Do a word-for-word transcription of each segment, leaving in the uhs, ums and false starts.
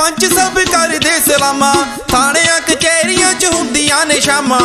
पंच सब करदे सलामा, थाणियां कचहरियां च हुंदियां ने शामां।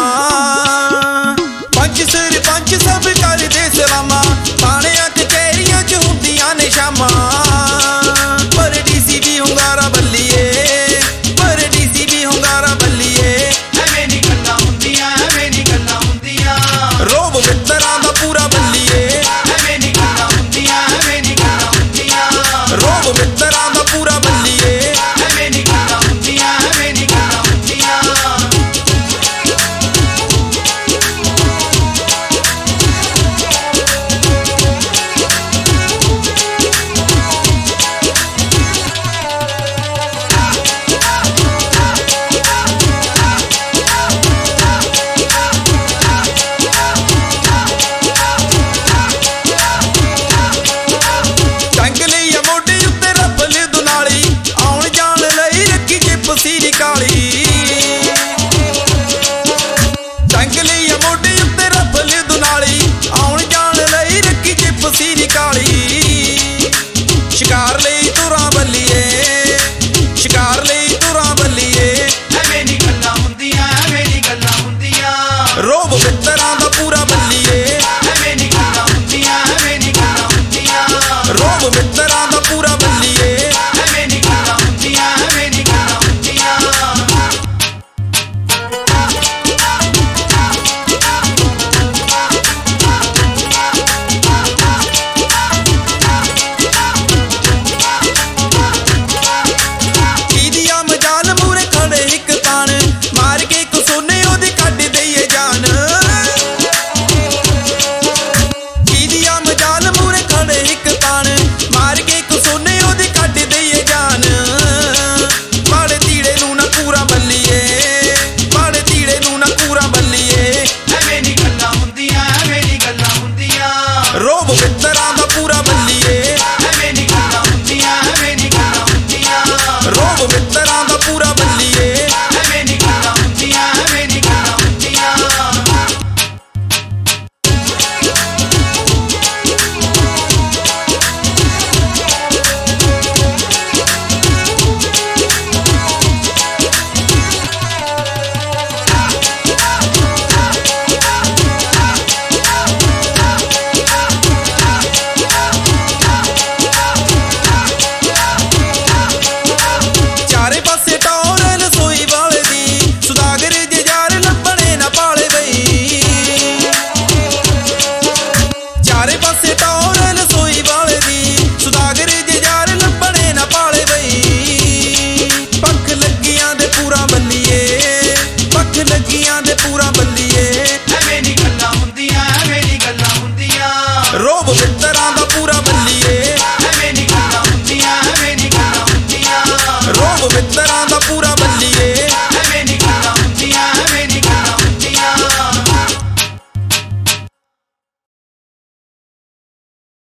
पंच सरपंच सब करदे सलामा, थाणियां कचहरियां च हुंदियां ने शामां। पर डीसी भी हुंगारा बल्लीए, पर डीसी भी हुंगारा बल्लीए। ਐਵੇਂ ਨੀ ਗੱਲਾਂ ਹੁੰਦੀਆਂ, ਐਵੇਂ ਨੀ ਗੱਲਾਂ ਹੁੰਦੀਆਂ। रोब मित्तरां दा पूरा बल्लीए, ਐਵੇਂ ਨੀ ਗੱਲਾਂ ਹੁੰਦੀਆਂ, ਐਵੇਂ ਨੀ ਗੱਲਾਂ ਹੁੰਦੀਆਂ। रोब मित्तरां दा पूरा बल्लीए। ਐਵੇਂ ਨੀ ਗੱਲਾਂ ਹੁੰਦੀਆਂ, ਐਵੇਂ ਨੀ ਗੱਲਾਂ ਹੁੰਦੀਆਂ। शिकार लई तुरां बल्लीए, शिकार लई तुरां बल्लीए। ਐਵੇਂ ਨੀ ਗੱਲਾਂ ਹੁੰਦੀਆਂ, ਐਵੇਂ ਨੀ ਗੱਲਾਂ ਹੁੰਦੀਆਂ। रोब मित्तरां दा पूरा बल्लीए, ਐਵੇਂ ਨੀ ਗੱਲਾਂ ਹੁੰਦੀਆਂ, ਐਵੇਂ ਨੀ ਗੱਲਾਂ ਹੁੰਦੀਆਂ। रोब मित्तरां दा पूरा बल्लीए। ਐਵੇਂ ਨੀ ਗੱਲਾਂ ਹੁੰਦੀਆਂ, ਐਵੇਂ ਨੀ ਗੱਲਾਂ ਹੁੰਦੀਆਂ। रोब मित्तरां दा पूरा बल्लीए, ਐਵੇਂ ਨੀ ਗੱਲਾਂ ਹੁੰਦੀਆਂ, ਐਵੇਂ ਨੀ ਗੱਲਾਂ ਹੁੰਦੀਆਂ। रोब मित्तरां दा पूरा बल्लीए। ਐਵੇਂ ਨੀ ਗੱਲਾਂ ਹੁੰਦੀਆਂ, ਐਵੇਂ ਨੀ ਗੱਲਾਂ ਹੁੰਦੀਆਂ। लगियां दे पूरा बल्लीए, ਐਵੇਂ ਨੀ ਗੱਲਾਂ ਹੁੰਦੀਆਂ, ਐਵੇਂ ਨੀ ਗੱਲਾਂ ਹੁੰਦੀਆਂ। रोब मित्तरां दा पूरा बल्लीए।